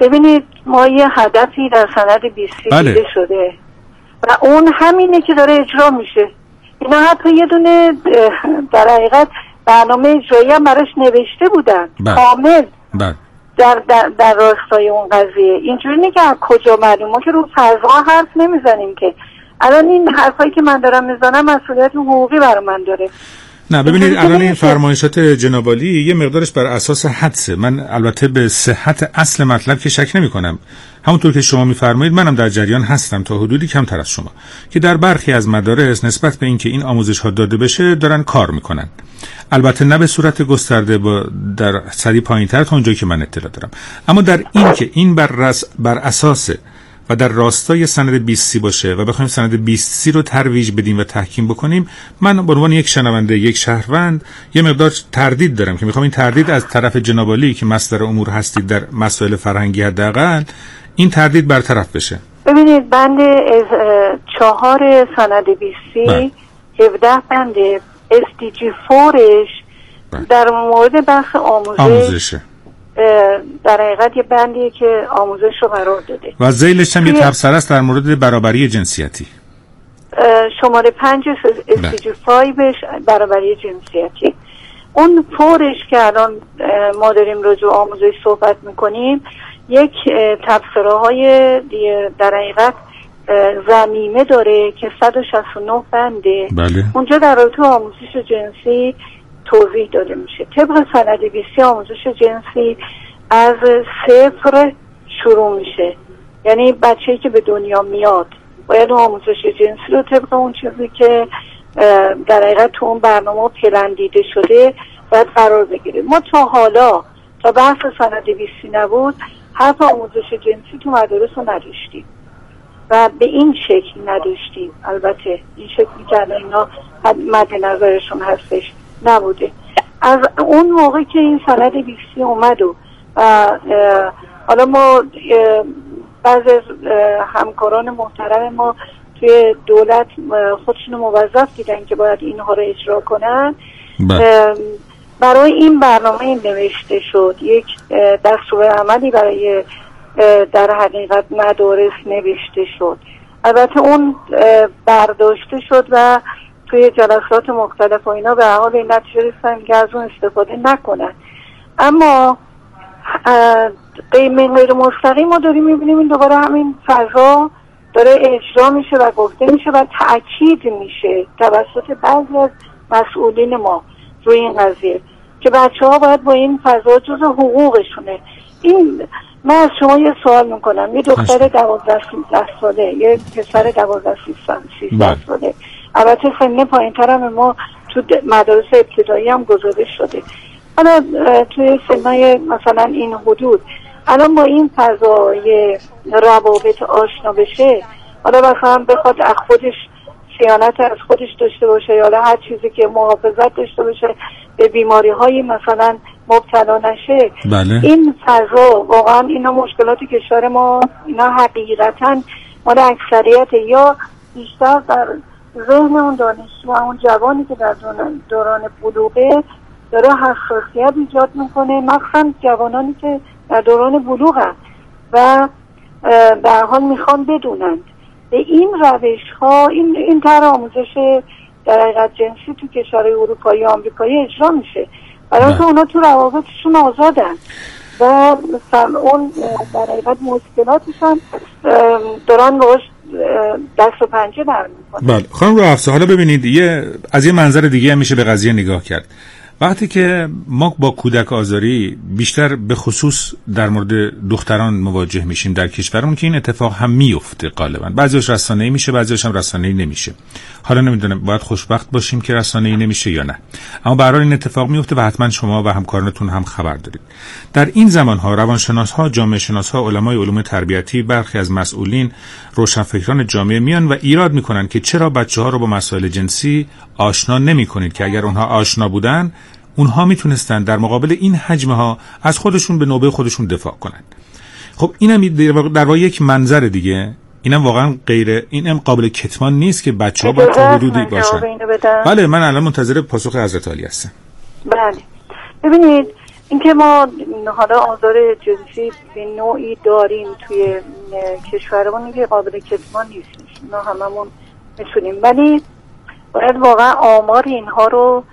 ببینید ما یه هدفی در سند 20 دیده شده و اون همینه که داره اجرا میشه. اینا حتی یه دونه در حقیقت برنامه اجرایی هم براش نوشته بودن کامل در راستای اون قضیه. اینجوری نیست که از کجا معلوم، ما که رو فضا حرف نمیزنیم که. الان این حرفایی که من دارم میزنم مسئولیت حقوقی برای من داره. نه ببینید الان این فرمایشات جناب عالی یه مقدارش بر اساس حدسه. من البته به صحت اصل مطلب که شک نمی کنم، همونطور که شما میفرمایید منم در جریان هستم تا حدودی کمتر از شما که در برخی از مدارس نسبت به اینکه این آموزش ها داده بشه دارن کار میکنن، البته نه به صورت گسترده با در سری پایین‌تر تا اونجایی که من اطلاع دارم، اما در این که این بر اساس و در راستای سند 20 باشه و بخوایم سند 20 رو ترویج بدیم و تحکیم بکنیم، من به عنوان یک شنونده، یک شهروند یه مقدار تردید دارم که میخوام این تردید از طرف جناب عالی که مصدر امور هستید در مسائل فرهنگی حداقل این تردید برطرف بشه. ببینید بند 4 سند 20 17 بند SDG 4ش در مورد بحث آموزش در حقیقت یه بندیه که آموزش رو قرار داده و ذیلش هم یه تبصره است در مورد برابری جنسیتی. شماره 5 SDG 5ش برابری جنسیتی. اون فورش که الان ما داریم راجع به آموزش صحبت میکنیم یک تبصره های در حقیقت ضمیمه داره که 169 بنده. اونجا در رابطه آموزش جنسی توضیح داده میشه. طبق سند 20 آموزش جنسی از 0 شروع میشه، یعنی بچه‌ای که به دنیا میاد باید آموزش جنسی رو طبق اون چیزی که در حقیقت تو اون برنامه پلندیده شده باید قرار بگیره. ما تا حالا تا بحث سند 20 نبود حرف آموزش جنسی تو مدارس رو نداشتیم و به این شکل نداشتیم. البته این شکلی که الان اینا مد نظرشون هستش نبوده. از اون موقع که این سند 20 اومد و حالا ما بعضی از همکاران محترم ما توی دولت خودشون موظف دیدن که باید اینها رو اجرا کنن، برای این برنامه نوشته شد. یک دستورالعملی برای در حقیقت مدارس نوشته شد. البته اون برداشته شد و توی جلسات مختلف و اینا به حال این نتیجه رسیدن که از اون استفاده نکنن. اما غیر مستقیم ما داریم میبینیم این دوباره همین فضا داره اجرا میشه و گفته میشه و تأکید میشه توسط بعضی از مسئولین ما روی این قضیه که بچه ها باید با این فضا جز حقوقشونه. این من از شما یه سوال میکنم، یه دختر 12-13 ساله، یه پسر 12-13 ساله، البته سن پایین‌تر هم ما تو مدارس ابتدایی هم گذاشته شده، حالا توی سنای مثلا این حدود الان با این فضای روابط آشنا بشه، حالا مثلا بخواد از خودش صیانت از خودش داشته باشه یا هر چیزی که محافظت داشته باشه به بیماری های مثلا مبتلا نشه. این فضا واقعا اینا مشکلات کشور ما، اینا حقیقتا مال اکثریت یا بیشتر در ذهن اون دانشجو و اون جوانی که در دوران بلوغه داره حساسیت ایجاد میکنه، مخصوصا جوانانی که در دوران بلوغن و در حال میخوان بدونند. به این روش ها این طرح آموزش در حقیقت جنسی تو کشورهای اروپایی و آمریکایی اجرا میشه، برای اینکه اونا تو روابطشون آزادن و اون در حقیقت مشکلاتش هم دارن باش دست و پنجه در میکنن. بله خانم رفسه، حالا ببینید از یه منظر دیگه هم میشه به قضیه نگاه کرد. وقتی که ما با کودک آزاری بیشتر به خصوص در مورد دختران مواجه میشیم در کشورمون که این اتفاق هم میفته غالبا، بعضیش رسانه‌ای میشه، بعضیش هم رسانه‌ای نمیشه. حالا نمیدونم باید خوشبخت باشیم که رسانه‌ای نمیشه یا نه، اما به هر حال این اتفاق میفته و حتما شما و همکارانتون هم خبر دارید. در این زمانها روانشناس‌ها، جامعه شناس‌ها، علمای علوم تربیتی، برخی از مسئولین، روشنفکران جامعه میان و ایراد میکنن که چرا بچه‌ها رو با مسائل جنسی آشنا نمی‌کنید که اگر اونها آشنا بودن اونها میتونستن در مقابل این حجمه ها از خودشون به نوبه خودشون دفاع کنن. خب اینم در واقع یک منظر دیگه، اینم واقعا اینم قابل کتمان نیست که بچه‌ها با تا حدودی باشن. بله من الان منتظر پاسخ حضرت عالی هستم. بله ببینید اینکه ما حالا آزار جنسی به نوعی داریم توی کشورمون که قابل کتمان نیست، ما هممون میتونیم، ولی باید واقعا آمار اینها رو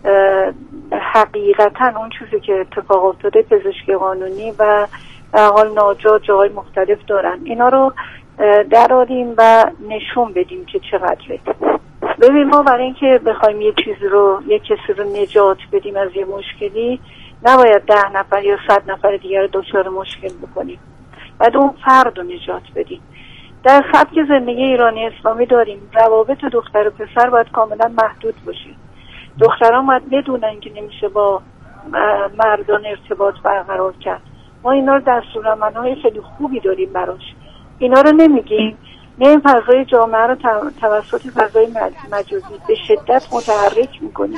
حقیقتا اون چیزی که اتفاق افتاده پزشکی قانونی و در حال ناجا جای مختلف دارن، اینا رو دراریم و نشون بدیم که چقدره. ببین ما برای اینکه بخوایم یه کسی رو نجات بدیم از یه مشکلی، نباید 10 نفر یا 100 نفر دیگر رو دچار مشکل بکنیم، باید اون فرد رو نجات بدیم. در سبک زندگی ایرانی اسلامی داریم روابط دختر و پسر باید کاملا محدود باشه. دختران باید بدونن که نمیشه با مردان ارتباط برقرار کرد. ما اینا رو دستورالعمل‌های خیلی خوبی داریم براش، اینا رو نمیگیم. این فضای جامعه رو توسط فضای مجازی به شدت متحرک میکنیم،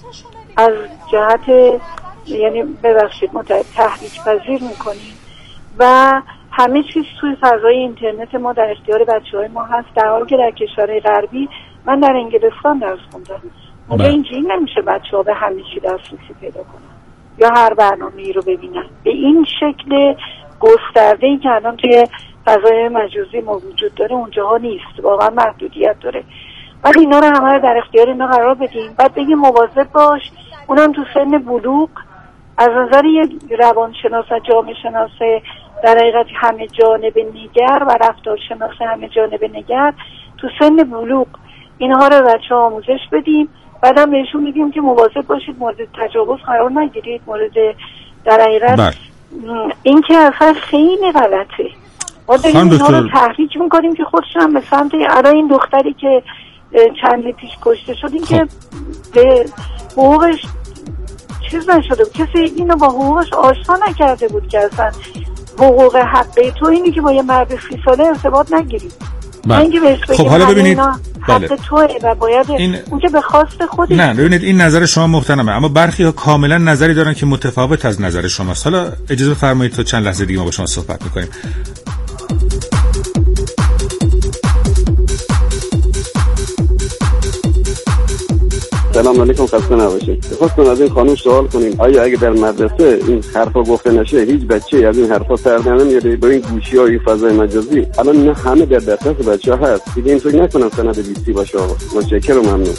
از جهت یعنی ببخشید تحریک پذیر میکنیم و همه چیز توی فضای اینترنت ما در اختیار بچه‌های ما هست، در حالی که در کشورهای غربی، من در انگلستان درس خوندم، اونجا اینجوری نمیشه بچه‌ها به همه چی دسترسی پیدا کنن یا هر برنامه‌ای رو ببینن. به این شکل گسترده‌ای که الان توی فضای مجازی وجود داره اونجاها نیست، واقعا محدودیت داره. ولی اینا رو همه در اختیار اینا قرار بدیم، بعد بگیم مواظب باش، اونم تو سن بلوغ از نظر یک روانشناس و جامعه شناس در حقیقت همه جانبه نگر و رفتارشناس همه جانبه نگر، تو سن بلوغ اینها رو بچه‌ها آموزش بدیم، بعدم بهشون میگیم که مواظب باشید مورد تجاوز قرار نگیرید، مورد در حقیقت این که اصلا خیلی غلطه. ما داریم اینها رو تحریک میکنیم که خودشون هم به سمت الان این دختری که چند پیش کشته شد، این که به حقوقش چیز نشده بود، کسی اینو با حقوقش آشنا نکرده بود که اصلا حقوق حقی تو اینی که با یه مرد 30 ساله ارتباط نگیری. خب حالا ببینید حق توئه و باید اون که به خواست خودی. نه ببینید این نظر شما محترمه، اما برخی ها کاملا نظری دارن که متفاوت از نظر شماست. حالا اجازه بفرمایید تا چند لحظه دیگه ما با شما صحبت میکنیم. سلام علیکم، خسته نباشید. خواستم از این خانم سوال کنیم آیا اگه در مدرسه این حرفا گفته نشه هیچ بچه از این حرفا سر نمیاره با این گوشی‌های فضای مجازی؟ الان نه همه در دسترس بچه‌ها هست، دیگه این فکر نکنم سند 20 باشه. متشکرم، ممنون.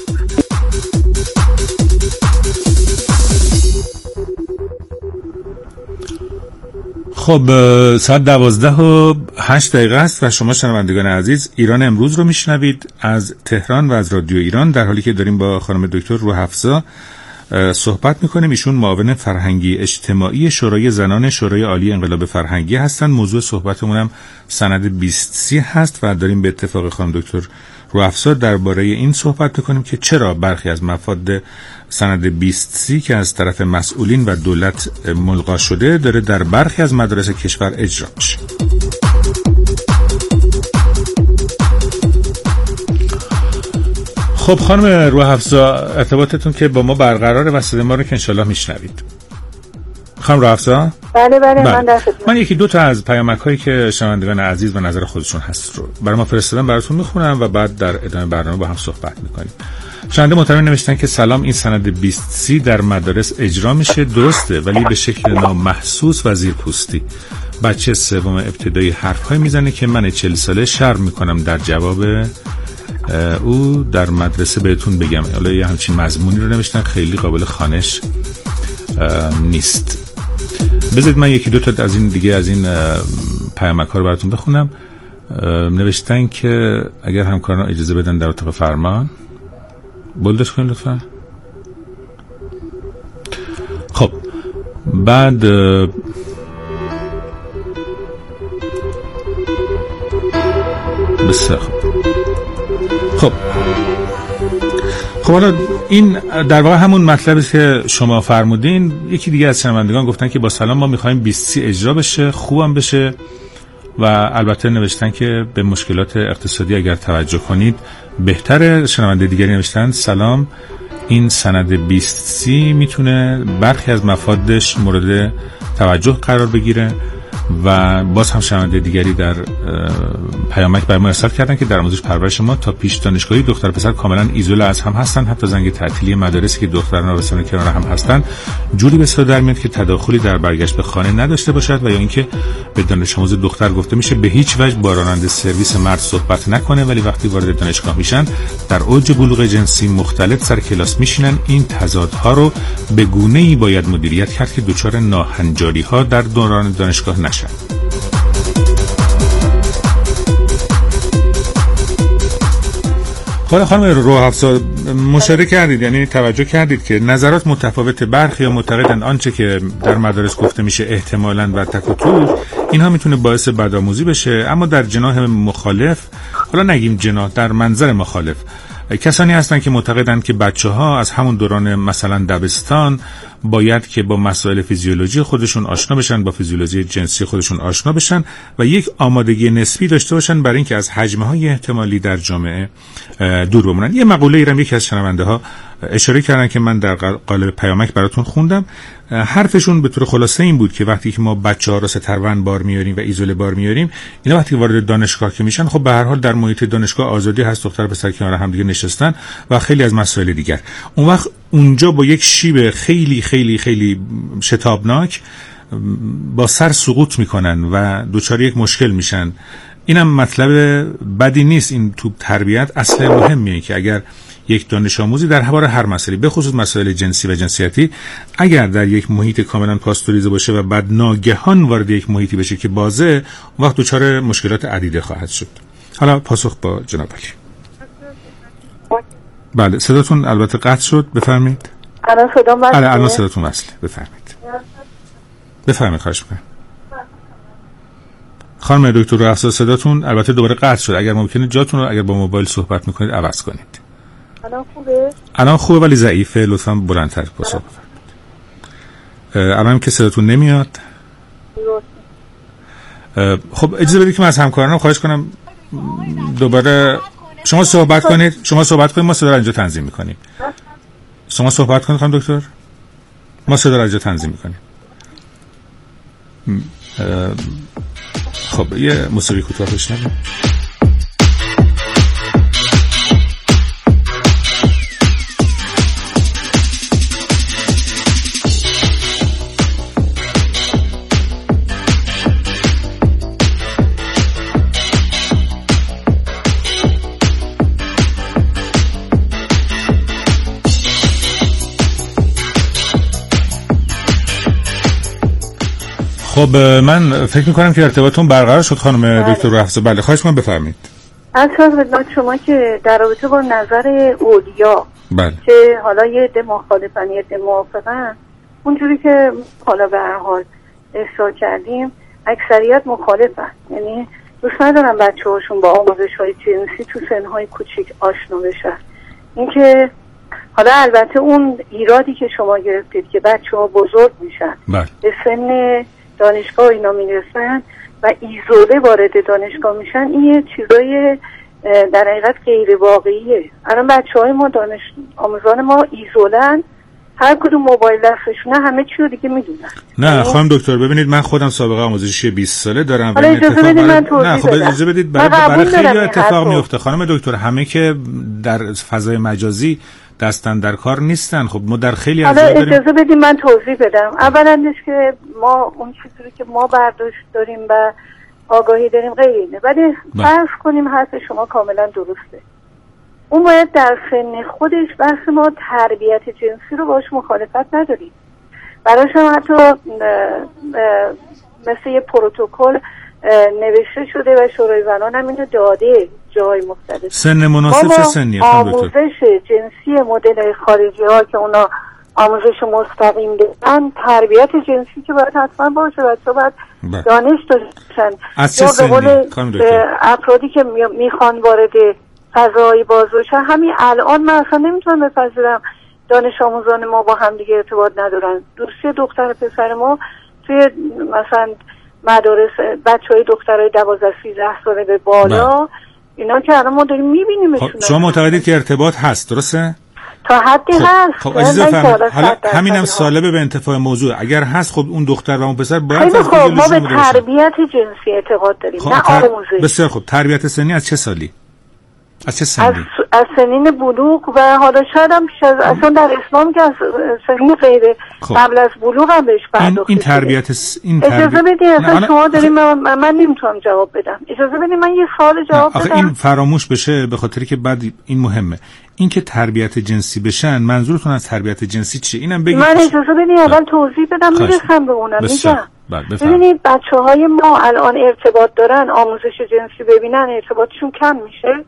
خب ساعت 12:08 است و شما شنوندگان عزیز ایران امروز رو میشنوید از تهران و از رادیو ایران، در حالی که داریم با خانم دکتر روح‌افزا صحبت میکنیم. ایشون معاون فرهنگی اجتماعی شورای زنان شورای عالی انقلاب فرهنگی هستن. موضوع صحبتمون هم سند 20 هست و داریم به اتفاق خانم دکتر روح‌افزا درباره این صحبت میکنیم که چرا برخی از مفاد سند 20 که از طرف مسئولین و دولت ملغا شده داره در برخی از مدارس کشور اجرا میشه. خب خانم روح‌افزا، ارتباطتون که با ما برقراره و صدای ما رو که انشالله میشنوید. خانم روح‌افزا؟ بله من در خدمت. من یکی دو تا از پیامک‌هایی که شنوندگان عزیز و نظر خودشون هست رو برای ما فرستادن براتون میخونم و بعد در ادامه برنامه با هم صحبت میکنیم. شنونده محترم نوشتن که سلام، این سند 20 در مدارس اجرا میشه، درسته، ولی به شکل نامحسوس و زیرپوستی. بچه سوم ابتدایی حرف‌های میزنه که من 40 ساله شرم میکنم در جواب او در مدرسه بهتون بگم. حالا یه همچین مضمونی رو نوشتن، خیلی قابل خوانش نیست. بذارید من یکی دو تا از این دیگه از این پیامک‌ها رو براتون بخونم. نوشتن که اگر همکاران اجازه بدن در اتاق فرمان بولدش کنید لطفا. خب بعد بسیار خب حالا این در واقع همون مطلبی که شما فرمودین. یکی دیگه از شنوندگان گفتن که با سلام، ما میخوایم 20 اجرا بشه، خوبم بشه و البته نوشتن که به مشکلات اقتصادی اگر توجه کنید بهتره. شنونده دیگری نوشتن سلام، این سند 20 میتونه برخی از مفادش مورد توجه قرار بگیره و باز هم شنونده دیگری در پیامک برام ارسال کردن که در آموزش پرورش ما تا پیش دانشگاهی دختر پسر کاملا ایزوله از هم هستن، حتی زنگ تعطیلی مدارسی که دختران رسانه کنار هم هستن جوری به صدا در میاد که تداخلی در برگشت به خانه نداشته باشد و یا اینکه به دانش آموز دختر گفته میشه به هیچ وجه با راننده سرویس مرد صحبت نکنه، ولی وقتی وارد دانشگاه میشن در اوج بلوغ جنسی مختلط سر کلاس میشینن. این تضادها رو به گونه‌ای باید مدیریت کرد که دچار ناهنجاری‌ها در دوران دانشگاه نشن. خانم روح‌افزا مشاهده کردید، یعنی توجه کردید که نظرات متفاوت، برخی یا معتقدند آنچه که در مدارس گفته میشه احتمالاً و تک و توک اینها میتونه باعث بدآموزی بشه، اما در جناح مخالف، حالا نگیم جناح، در منظر مخالف کسانی هستند که معتقدند که بچه‌ها از همون دوران مثلا دبستان باید که با مسائل فیزیولوژی خودشون آشنا بشن، با فیزیولوژی جنسی خودشون آشنا بشن و یک آمادگی نسبی داشته باشن برای اینکه از حجم‌های احتمالی در جامعه دور بمونن. یه مقوله ای رو یکی از شنونده‌ها اشاره کردن که من در قالب پیامک براتون خوندم. حرفشون به طور خلاصه این بود که وقتی که ما بچه‌ها رو سترون بار میاریم و ایزوله بار میاریم، اینا وقتی وارد دانشگاه که میشن، خب به هر حال در محیط دانشگاه آزادی هست، دختر پسر کنار هم دیگه نشستن و خیلی از مسائل دیگر. اون وقت اونجا با یک شیب خیلی خیلی خیلی شتابناک با سر سقوط میکنن و دوچار یک مشکل میشن. اینم مطلب بدی نیست، این تو تربیت اصل مهمیه که اگر یک دانش آموزی در حوار هر مسئله، به خصوص مسائل جنسی و جنسیتی، اگر در یک محیط کاملا پاستوریزه باشه و بعد ناگهان وارد یک محیطی بشه که بازه، اون وقت دچار مشکلات عدیده خواهد شد. حالا پاسخ با جناب علی. بله صداتون البته قطع شد، بفرمایید. الان صدام وصله؟ الان صداتون وصله، بفرمایید. بفرمایید، خواهش می‌کنم. خانم دکتر روح‌افزا صداتون البته دوباره قطع شد، اگر ممکنه جاتون رو اگر با موبایل صحبت می‌کنید عوض کنید. الان خوبه؟ الان خوبه ولی ضعیفه، لطفاً بلندتر پاسخ بفرمایید. الان که صداتون نمیاد. خب اجازه بدید که من از همکارانم خواهش کنم دوباره شما صحبت کنید. ما صدا رو اینجا تنظیم می‌کنیم. شما صحبت کنید خانم دکتر. ما صدا رو اینجا تنظیم می‌کنیم. خب یه موسیقی کوتاه بشنویم. خب من فکر میکنم که ارتباطتون برقرار شد خانم دکتر روح‌افزا. بله خواهش می‌کنم بفرمایید. از خدمت شما که در رابطه با نظر اولیا بله. که حالا یه عده مخالفن یه عده موافقن، اونجوری که حالا به هر حال احساس کردیم اکثریت مخالفن، یعنی دوست ندارن بچه‌هاشون با آموزش‌های جنسی تو سن‌های کوچیک آشنا بشن. اینکه حالا البته اون ایرادی که شما گرفتید که بچه‌ها بزرگ میشن، بله. به سن دانشگاه اینا میرسن و ایزوله وارد دانشگاه میشن، این یه چیزای در حقیقت غیر واقعیه. الان بچه‌های ما دانش آموزان ما ایزولن، هر کدوم موبایل دستشونه، همه چی رو دیگه میدونن. نه خانم دکتر ببینید، من خودم سابقه آموزشی 20 ساله دارم و اجازه بدید من توضیح بدم. خب اجازه بدید، برای خیلی اتفاق میفته خانم دکتر، همه که در فضای مجازی دستن در کار نیستن. خب ما در خیلی از حالا اجازه بدید من توضیح بدم. اولندش که ما اون چیزی که ما برداشت داریم و آگاهی داریم غیر اینه، ولی فرض کنیم حرف شما کاملا درسته. اون باید در سن خودش، بحث ما تربیت جنسی رو باش مخالفت نداریم، براش هم حتی مثل یه پروتکل نوشته شده و شورای زنان هم اینو داده جای مختلف. سن مناسب چه سنیه خانم دکتر؟ آموزش جنسی مدل خارجی ها که اونا آموزش مستقیم دادن، تربیت جنسی که باید حتما باشه، بچه باید دانش داشتن. از چه سنی خانم دکتر؟ افرادی که میخوان وارد فضایی باز بشن، همین الان من اصلا نمیتونم بپذیرم دانش آموزان ما با هم دیگه ارتباط ندارن. دوستی دختر پسر ما توی مثلا مدارس بچهای دخترای 12-13 ساله به بالا، اینا که الان ما داریم میبینیمشون. شما معتقدید که ارتباط هست، درسته؟ تا حدی هست. خب عزیز حالا همینم سالبه به انتفاع موضوع. اگر هست خب اون دختر و اون پسر باید خب ما به تربیت جنسی اعتقاد داریم، خب نه آموزش. بسیار خوب. تربیت سنی از چه سالی؟ از چه سنی؟ از سنین بلوغ و حالا شاید هم اصلا در اسلام که از سنین غیر قبل از بلوغ هم بهش پرداخته. این تربیت اجازه بدید اصلا شما داریم من نمیتونم جواب بدم. اجازه بدید من یه سوال جواب بدم. این فراموش بشه به خاطری که بعد این مهمه. این که تربیت جنسی بشن، منظورتون از تربیت جنسی چیه؟ اینم بگید. من اجازه بدید اول توضیح بدم میرسم به اونم. میگم ببینید بچه‌های ما الان ارتباط دارن، آموزش جنسی ببینن، ارتباطشون کم میشه؟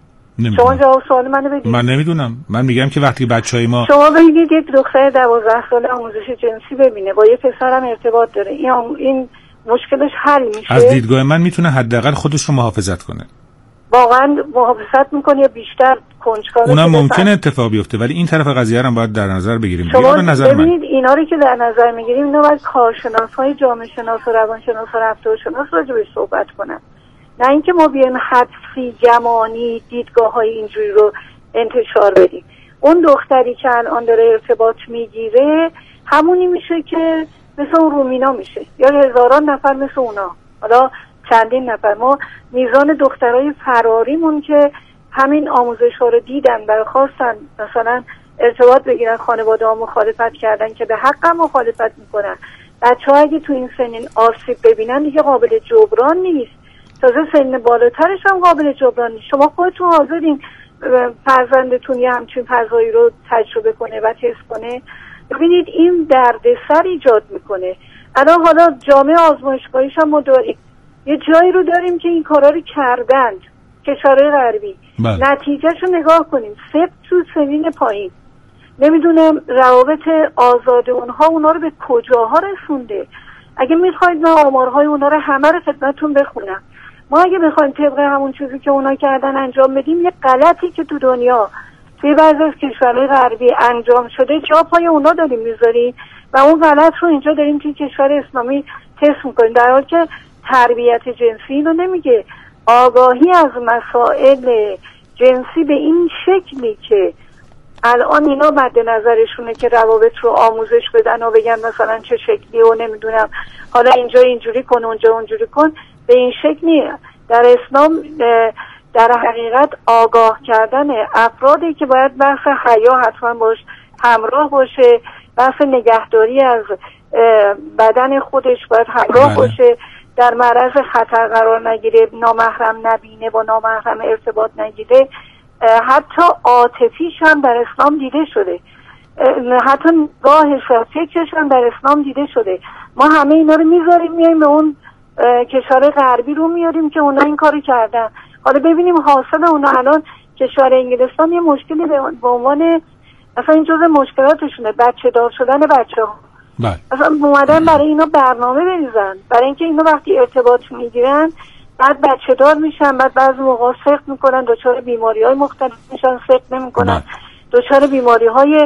شما جواب سوال منو بدید. من نمیدونم. من میگم که وقتی بچهای ما شما بگید یک دختر 12 ساله آموزش جنسی ببینه با یه پسرم ارتباط داره، این مشکلش حل میشه؟ از دیدگاه من میتونه حداقل خودش رو محافظت کنه. واقعا محافظت میکنه یا بیشتر کنجکاوه؟ اونم ممکنه اتفاق بیفته، ولی این طرف قضیه رو باید در نظر بگیریم. شما ببینید اینا رو که در نظر میگیریم اینا باید کارشناس‌های جامعه شناس و روانشناس و رفتارشناس راجع بهش صحبت کنن، نه اینکه ما بیایم حدسی گمانی دیدگاه‌های اینجوری رو انتشار بدیم. اون دختری که الان داره ارتباط میگیره همونی میشه که مثل اون رومینا میشه یا هزاران نفر مثل اونا، حالا چندین نفر. ما میزان دخترای فراریمون که همین آموزش ها رو دیدن و خواستن مثلا ارتباط بگیرن، خانواده ها مخالفت کردن که به حق هم مخالفت میکنن. بچه ها اگه تو این سنین آسیب ببینن دیگه قابل جبران نیست، تازه سن بالاترش هم قابل جبران نیست. شما خودتون حاضرین فرزندتون یه همچین فضایی رو تجربه کنه و تست کنه؟ ببینید این دردسر ایجاد میکنه. الان حالا جامعه آزمایشگاهیش هم ما داریم، یه جایی رو داریم که این کارا رو کردند، کشورهای غربی. نتیجهشو نگاه کنیم، تو سنین پایین. نمیدونم روابط آزاد اونا رو به کجاها رسونده. اگه میخواید من آمارهای اونا رو همه رو خدمتتون بخونم. ما اگه بخوایم طبق همون چیزی که اونا کردن انجام بدیم، یه غلطی که تو دنیا توی بعضی از کشورهای غربی انجام شده جا پای اونا داریم میذاریم و اون غلط رو اینجا داریم توی کشور اسلامی تست میکنیم، در حالی که تربیت جنسی رو نمیگه. آگاهی از مسائل جنسی به این شکلی که الان اینا مد نظرشونه که روابط رو آموزش بدن و بگن مثلا چه شکلی و نمیدونم حالا اینجا اینجوری کن اونجا اونجوری کن، به این شکلی در اسلام در حقیقت آگاه کردن افرادی که باید بحث حیا حتما باش همراه باشه، بحث نگهداری از بدن خودش باید همراه باشه، در معرض خطر قرار نگیره، نامحرم نبینه، با نامحرم ارتباط نگیره. حتی عاطفیش هم در اسلام دیده شده، حتی نگاه فکرش هم در اسلام دیده شده. ما همه اینا رو میذاریم میایم به اون کشور غربی رو میاریم که اونا این کارو کردن. حالا ببینیم حاصل اونا. الان کشور انگلستان یه مشکلی به عنوان اصلا این جزء مشکلاتشونه، بچه دار شدن بچه‌ها. اصلا اومدن برای اینا برنامه بریزن، برای اینکه اینا وقتی ارتباط میگیرن بعد بچه دار میشن، بعد بعضی موقع سقط میکنن، دچار بیماری‌های مختلف میشن، سقط نمیکنن، دچار بیماری‌های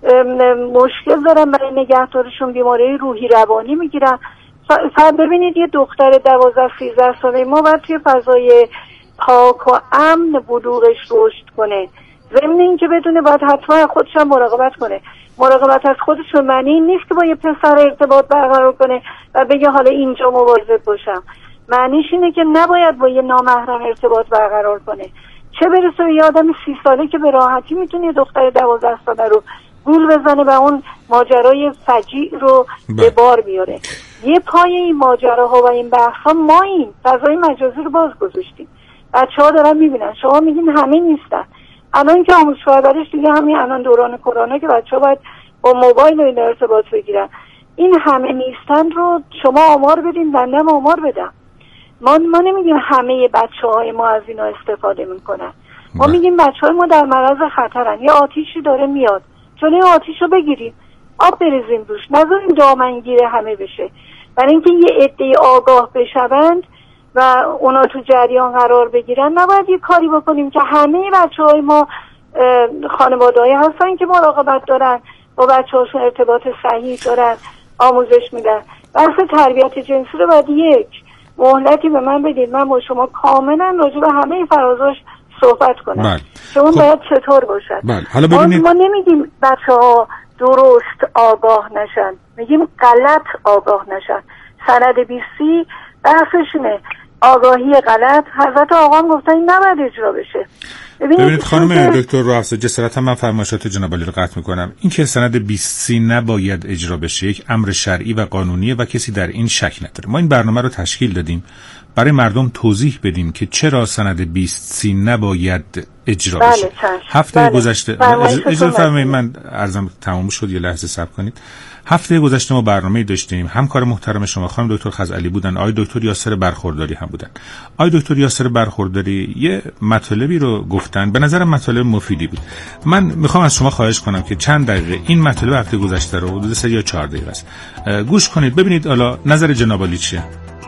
مشکل دارن برای نگهداریشون، بیماری روحی روانی میگیرن. ببینید یه دختر 12-13 ساله ما باید توی فضای پاک و امن بلوغش رشد کنه، ضمن اینکه بدونه باید حتما خودش هم مراقبت کنه. مراقبت از خودش معنی نیست که با یه پسر ارتباط برقرار کنه و بگه حالا اینجا مواظب باشم. معنیش اینه که نباید با یه نامحرم ارتباط برقرار کنه، چه برسه به یه آدم 30 ساله که به راحتی میتونه یه دختر 12 ساله رو گول بزنه و اون ماجرای فجیع رو به بار بیاره. یه پای این ماجراها و این بحثا ما این فضای مجازی رو باز گذاشتیم. بچه‌ها دارن میبینن، شما میگین همه نیستن. الان که آموزش پرورش دیگه همین الان دوران کرونا که بچه‌ها باید با موبایل این ارتباط بگیرن، این همه نیستن رو شما آمار بدین، بنده آمار بدم. ما نمیگیم همه بچه‌های ما از اینا استفاده میکنن، ما میگیم بچه‌های ما در معرض خطرن، یه آتیشی داره میاد، جلوی آتیش رو بگیریم، آب بریزیم روش، نذاریم دامنگیر همه بشه. برای اینکه یه عده آگاه بشوند و اونا تو جریان قرار بگیرن، نباید یه کاری بکنیم که همه بچه‌های ما خانواده‌ای هستن که مراقبت دارن، با بچه‌هاشون ارتباط صحیح دارن، آموزش میدن. بحث تربیت جنسی رو باید یک مهلتی به من بدید، من با شما کاملا راجع به همه فرازاش صحبت کنم که اون باید چطور باشد. حالا ببینید ما نمیگیم بچه‌ها درست آگاه نشن، میگیم غلط آگاه نشن. سند 20 بحثش اینه، آگاهی غلط. حضرت آقا هم گفتن این نباید اجرا بشه. ببینید خانم دکتر روحافظ، جسارتا من فرمایشات جناب عالی رو قطع میکنم. این که سند 20 نباید اجرا بشه یک امر شرعی و قانونیه و کسی در این شک نداره. ما این برنامه رو تشکیل دادیم برای مردم توضیح بدیم که چرا سند 20 نباید اجرا بشه. هفته گذشته اجازه فرمایید من عرضم تمام شد، یه لحظه صبر کنید. هفته گذشته ما برنامه‌ای داشتیم، همکار محترم شما خانم دکتر خزعلی بودن، آقای دکتر یاسر برخورداری هم بودن. آقای دکتر یاسر برخورداری یه مطالبی رو گفتن، به نظر مطالب مفیدی بود. من میخوام از شما خواهش کنم که چند دقیقه این مطالب هفته گذشته رو، حدود 3 یا 4 دقیقه است، گوش کنید ببینید حالا نظر جناب عالی چیه.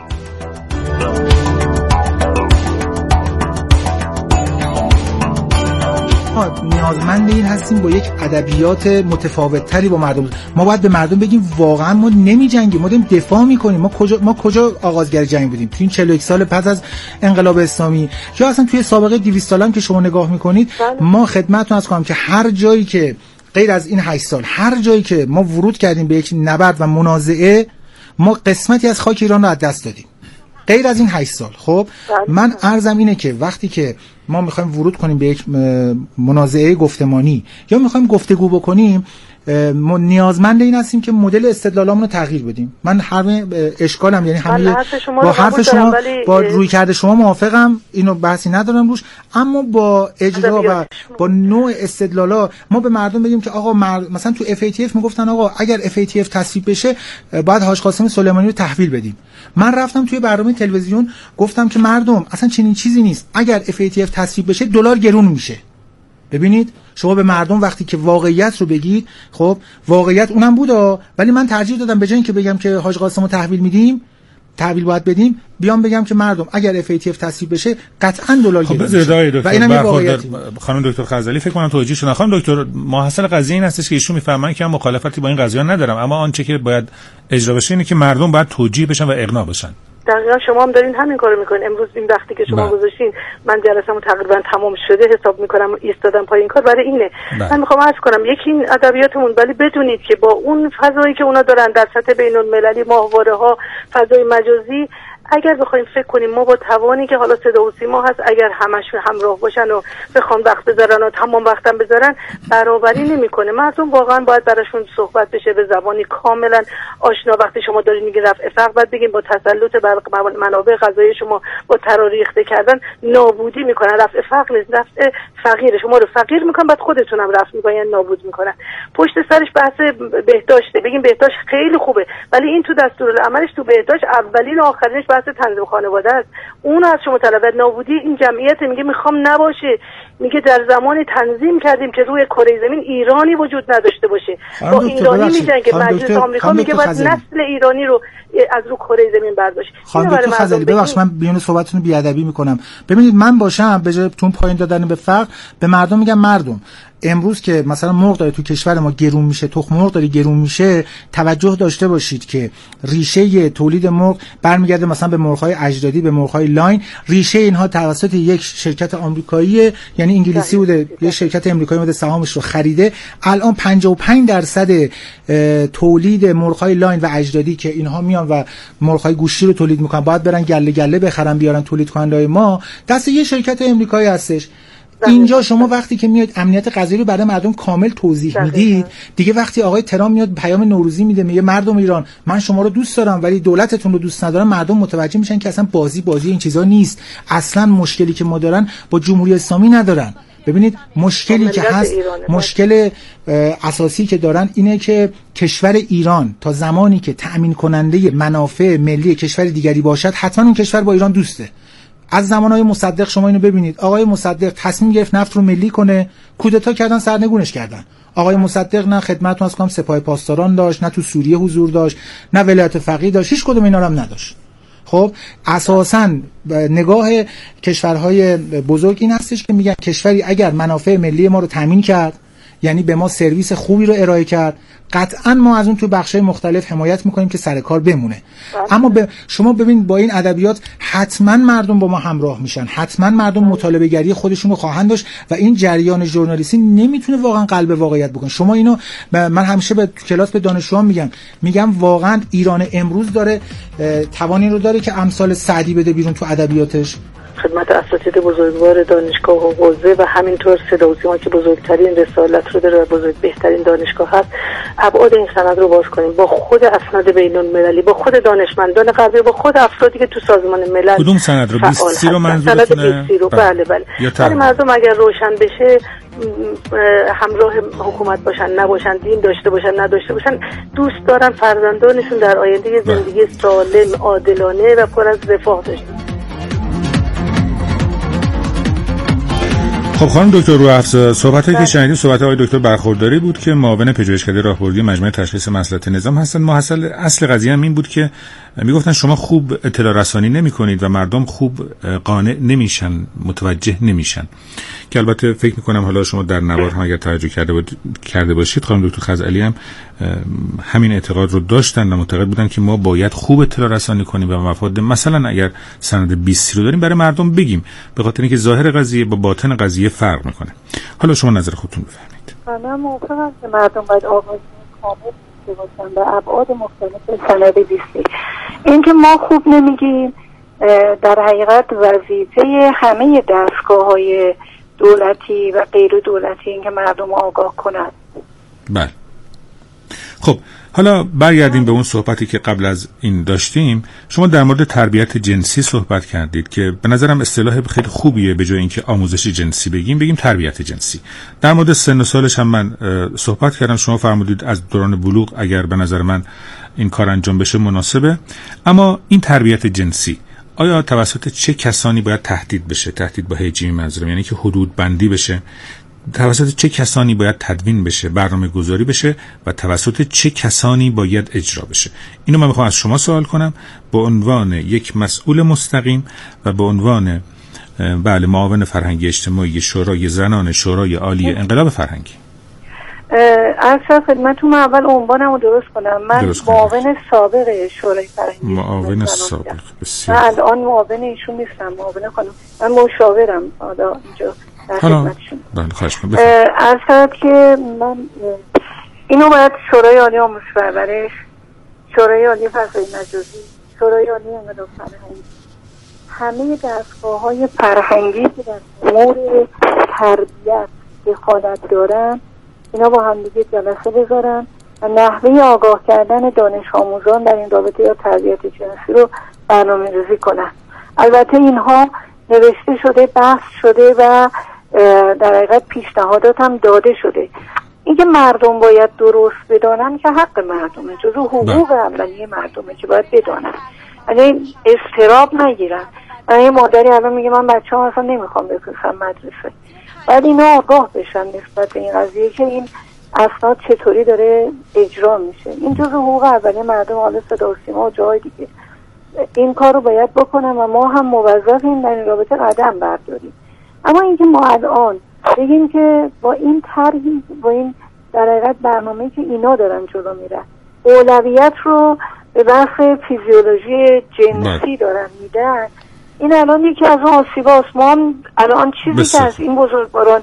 نیازمند این هستیم با یک ادبیات متفاوت تری با مردم. ما باید به مردم بگیم واقعا ما نمی‌جنگیم، ما داریم دفاع می‌کنیم. ما کجا آغازگر جنگ بودیم؟ تو این 41 سال پس از انقلاب اسلامی یا اصلا توی سابقه 200 سال هم که شما نگاه می‌کنید، ما خدمتتون عرض کنم که هر جایی که غیر از این 8 سال هر جایی که ما ورود کردیم به یک نبرد و منازعه، ما قسمتی از خاک ایران رو از دست دادیم. غیر از این 8 سال. خب من عرضم اینه که وقتی که ما میخوایم ورود کنیم به یک منازعه گفتمانی یا میخوایم گفتگو بکنیم، ما نیازمند این هستیم که مدل استدلالامون رو تغییر بدیم. من هر اشکالم، یعنی همه با حرف شما با رویکرد شما موافقم، اینو بحثی ندارم روش، اما با اجرا و با نوع استدلالا ما به مردم بگیم که آقا مثلا تو FATF میگفتن آقا اگر FATF تصویب بشه باید حاج قاسم سلیمانی رو تحویل بدیم. من رفتم توی برنامه تلویزیون گفتم که مردم اصلا چنین چیزی نیست، اگر FATF تصویب بشه دلار گرون میشه. ببینید شما به مردم وقتی که واقعیت رو بگید، خب واقعیت اونم بوده، ولی من ترجیح دادم به جای اینکه بگم که حاج قاسم رو تحویل میدیم، تحویل باید بدیم، بیام بگم که مردم اگر FATF تصویب بشه قطعا دلار گرون میشه. و اینم واقعیت. خانم دکتر خزعلی فکر کنم توجیه شدن. خانم دکتر ماحصل قضیه این هستش که ایشون میفهمن که من مخالفتی با این قضیه ندارم، اما آنچه که باید اجرا بشه اینه که مردم باید توجیه بشن و اقناع بشن. دقیقا شما هم دارین همین کارو میکنین. امروز این وقتی که شما گذاشتین من جلسه‌مو تقریبا تمام شده حساب میکنم، ایستادم پای این کار برای اینه. من میخوام عرض کنم یکی این ادبیاتمون، ولی بدونید که با اون فضایی که اونا دارن در سطح بین‌المللی، ماهواره‌ها، فضای مجازی، اگر بخوایم فکر کنیم ما با توانی که حالا صدا و سیما هست، اگر همشون همراه باشن و بخوام وقت بذارن و تمام وقتم بذارن، برابری نمیکنه. مردم واقعا باید براشون صحبت بشه به زبانی کاملا آشنا. وقتی شما دارین میگین رفع فقر، باید بگین با تسلط بر منابع غذایی شما با تراریخته کردن نابودی میکنن. رفع فقر نیست، رفع فقیر. شما رو فقیر میکنن، بعد خودتون هم رفع میکنن، یعنی نابود میکنن. پشت سرش بحث بهداشته. بگین بهداشت خیلی خوبه، ولی این تو دستورالعملش تو بهداشت اولین و آخرینش بحث تنظیم خانواده است. اون از شما طلبت. نابودی این جمعیت میگه میخوام نباشه، میگه در زمانی تنظیم کردیم که روی کره زمین ایرانی وجود نداشته باشه. با ایرانی میگن که مجلس آمریکا میگه باید نسل ایرانی رو از رو کره زمین برداشت. خانم دکتر خزعلی ببخشید من بیان صحبتتون رو بیادبی میکنم. ببینید من باشم به جای تون پایین دادن به فقر، به مردم میگم مردم امروز که مثلا مرغ داره تو کشور ما گرون میشه، تخم مرغ داره گرون میشه، توجه داشته باشید که ریشه تولید مرغ برمیگرده مثلا به مرغ‌های اجدادی، به مرغ‌های لاین. ریشه اینها توسط یک شرکت آمریکایی، یعنی انگلیسی بوده، یک شرکت آمریکایی بوده سهامش رو خریده. الان 55% تولید مرغ‌های لاین و اجدادی که اینها میان و مرغ‌های گوشتی رو تولید میکنن، باید برن گله گله بخرن بیارن تولید کننده‌های ما، دست یه شرکت آمریکایی هستش. اینجا شما وقتی که میاد امنیت غذایی رو برای مردم کامل توضیح میدید، دیگه وقتی آقای ترامپ میاد پیام نوروزی میده، میگه مردم ایران من شما رو دوست دارم ولی دولتتون رو دوست ندارم، مردم متوجه میشن که اصلا بازی این چیزا نیست. اصلا مشکلی که ما دارن با جمهوری اسلامی ندارن. ببینید مشکلی که هست، مشکل اساسی که دارن اینه که کشور ایران تا زمانی که تأمین کننده منافع ملی کشور دیگری باشد، حتما اون کشور با ایران دوسته. از زمانهای مصدق شما اینو ببینید، آقای مصدق تصمیم گرفت نفت رو ملی کنه، کودتا کردن، سرنگونش کردن. آقای مصدق نه خدمتتون از کنم سپاه پاسداران داشت، نه تو سوریه حضور داشت، نه ولایت فقیه داشت، هیچ کدوم اینا رو هم نداشت. خب اساساً نگاه کشورهای بزرگ این هستش که میگن کشوری اگر منافع ملی ما رو تامین کرد، یعنی به ما سرویس خوبی رو ارائه کرد، قطعا ما از اون تو بخش‌های مختلف حمایت میکنیم که سر کار بمونه. اما شما ببین با این ادبیات حتما مردم با ما همراه میشن، حتما مردم مطالبه گری خودشون رو خواهند داشت و این جریان ژورنالیستی نمیتونه واقعا قلب واقعیت بکنه. شما اینو من همیشه به کلاس به دانشجوام میگم واقعا ایران امروز داره توانی رو داره که امثال سعدی بده بیرون تو ادبیاتش. خدمت اساتید بزرگوار دانشگاه و حوزه و همینطور صدا و سیما که بزرگترین رسالت رو داره و بهترین دانشگاه هست، ابعاد این سند رو باز کنیم با خود اسناد بین‌المللی، با خود دانشمندان غربی، با خود افرادی که تو سازمان ملل. کدوم سند رو 20 رو منظورتونه؟ بله. برای مردم اگر روشن بشه همراه حکومت باشن نباشن، دین داشته باشن نداشته باشن، دوست دارن فرزندانشون در آینده زندگی سالم، عادلانه و پر از رفاه داشته. خب خانم دکتر روحافظ، صحبتایی که شنیدیم صحبت آقای دکتر برخورداری بود که معاون پژوهشکده راهبردی مجمع تشخیص مسئلات نظام هستند. اصل قضیه هم این بود که میگفتن شما خوب اطلاع رسانی نمی‌کنید و مردم خوب قانع نمیشن، متوجه نمیشن، که البته فکر می‌کنم حالا شما در نوار هم اگر توجه کرده باشید خانم دکتر خزعلی هم همین اعتقاد رو داشتن و معتقد بودن که ما باید خوب اطلاع رسانی کنیم و مفاد مثلا اگر سند 20 رو داریم برای مردم بگیم، به خاطر اینکه ظاهر قضیه با باطن قضیه فرق میکنه. حالا شما نظر خودتون بفرمایید. من موافقم که مردم باید آگاهی کامل داشته باشن به ابعاد مختلف سند 20. این که ما خوب نمیگیم در حقیقت وظیفه همه دستگاه‌های دولتی و غیر دولتی این که مردم آگاه کنند. بله. خب حالا برگردیم به اون صحبتی که قبل از این داشتیم. شما در مورد تربیت جنسی صحبت کردید که به نظرم اصطلاح خیلی خوبیه، به جای اینکه آموزش جنسی بگیم تربیت جنسی. در مورد سن و سالش هم من صحبت کردم، شما فرمودید از دوران بلوغ اگر به نظر من این کار انجام بشه مناسبه. اما این تربیت جنسی آیا توسط چه کسانی باید تهدید بشه؟ تهدید با هجی منظورم یعنی که حدود بندی بشه، توسط چه کسانی باید تدوین بشه، برنامه گذاری بشه و توسط چه کسانی باید اجرا بشه؟ اینو من میخوام از شما سوال کنم به عنوان یک مسئول مستقیم و به عنوان معاون فرهنگی اجتماعی شورای زنان شورای عالی انقلاب فرهنگی. اصلا خدمتتون اول عنوانمو درست کنم. من معاون سابق شورای فرهنگی. معاون سابق. بسیار. من الان معاون ایشون نیستم، معاون خانم. من مشاورم حالا اینجا. اصلا که من اینو باید شورای عالی آموزش پرورش، شورای عالی فضای مجازی، شورای عالی انقلاب فرهنگی، همه دستگاه‌های فرهنگی که در امور تربیت دخالت دارن اینا با هم دیگه جلسه بذارن و نحوه آگاه کردن دانش آموزان در این رابطه یا تربیت جنسی رو برنامه‌ریزی کنن. البته اینها نوشته شده، بحث شده و در حقیقت پیشنهادات هم داده شده. اینکه مردم باید درست بدانن که حق مردمه، جزو حقوق اولیه مردمه که باید بدانن، یعنی اضطراب نگیرن. من یه مادری الان میگه من بچه‌ام اصلا نمیخوام بفرستم مدرسه، بعد اینا آگاه بشن نسبت به این قضیه که این اسناد چطوری داره اجرا میشه. این جزو حقوق اولیه مردم، حالا صدا و سیما و جای دیگه این کار رو باید بکنن و ما هم موظفیم در این رابطه قدم برداریم. اما اینکه ما الان بگیم که با این طرحی، با این در حقیقت برنامه‌ای که اینا دارن جلو میرن، اولویت رو به بحث فیزیولوژی جنسی دارن میدن، این الان یکی از اون آسیباست. ما هم الان چیزی که از این بزرگواران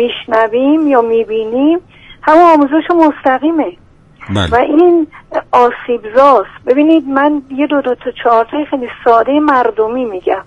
میشنویم یا میبینیم همون آموزش مستقیمه و این آسیبزاست. ببینید من یه دو تا چهار تا خیلی ساده مردمی میگم.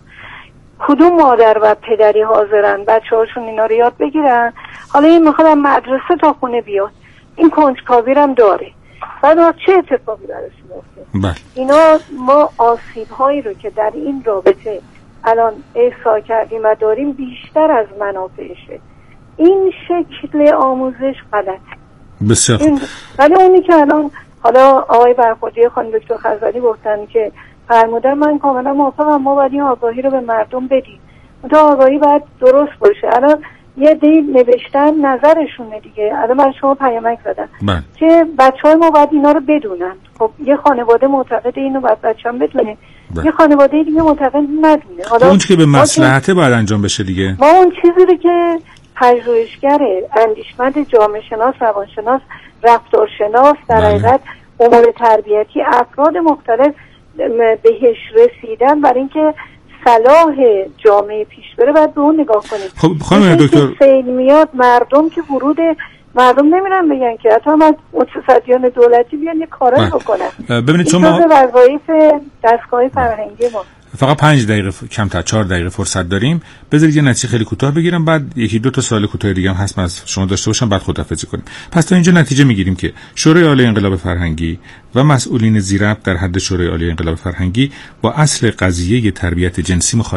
کدوم مادر و پدری حاضرن بچه هاشون اینا رو یاد بگیرن؟ حالا این میخواد مدرسه تا خونه بیاد، این کنجکاوی هم داره، بعد چه اتفاقی براش میفته؟ اینا ما آسیب هایی رو که در این رابطه الان احسا کردیم و داریم بیشتر از منافعشه. این شکل آموزش غلط. بسیار ولی اونی که الان حالا آقای برخوردی خانم دکتر خزعلی گفتن که فرمودن، من کاملا موافقم، ما باید این آگاهی رو به مردم بدیم. اون آگاهی باید درست باشه. الان یه دی نوشتن نظرشونه دیگه، الان من شما پیامک زدن که بچه‌های ما باید اینا رو بدونن. خب یه خانواده معتقد اینو باید بچه‌ام بدونه، یه خانواده دیگه معتقد ندونه. حالا اون که به مصلحته باید انجام بشه دیگه. ما اون چیزی رو که پژوهشگر اندیشمند جامعه شناس، روانشناس، رفتارشناس، در حقیقت امور تربیتی، افراد مختلف بهش رسیدن برای اینکه صلاح جامعه پیش بره. باید به اون نگاه کنیم. خب خانم دکتر فیل میاد مردم که مردم نمیرن بگن که حتی هم متصدیان دولتی بیان یه کارایی بکنن. ببینید چون ما وظایف دستگاه فرهنگی ما فقط 5 دقیقه کمتر 4 دقیقه فرصت داریم، بذارید یه نتیجه خیلی کوتاه بگیرم، بعد یکی دو تا سوال کوتاه دیگه هم هست از شما داشته باشم، بعد خداحافظی کنیم. پس تا اینجا نتیجه میگیریم که شورای عالی انقلاب فرهنگی و مسئولین زیربط در حد شورای عالی انقلاب فرهنگی با اصل قضیه تربیت جنسی